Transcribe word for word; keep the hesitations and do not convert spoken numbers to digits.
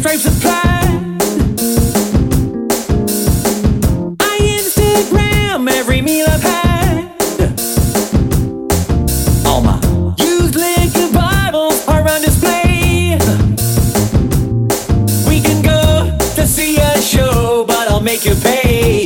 stripes apply. I Instagram every meal I've had. All my used liquor bottles are on display. We can go to see a show, but I'll make you pay.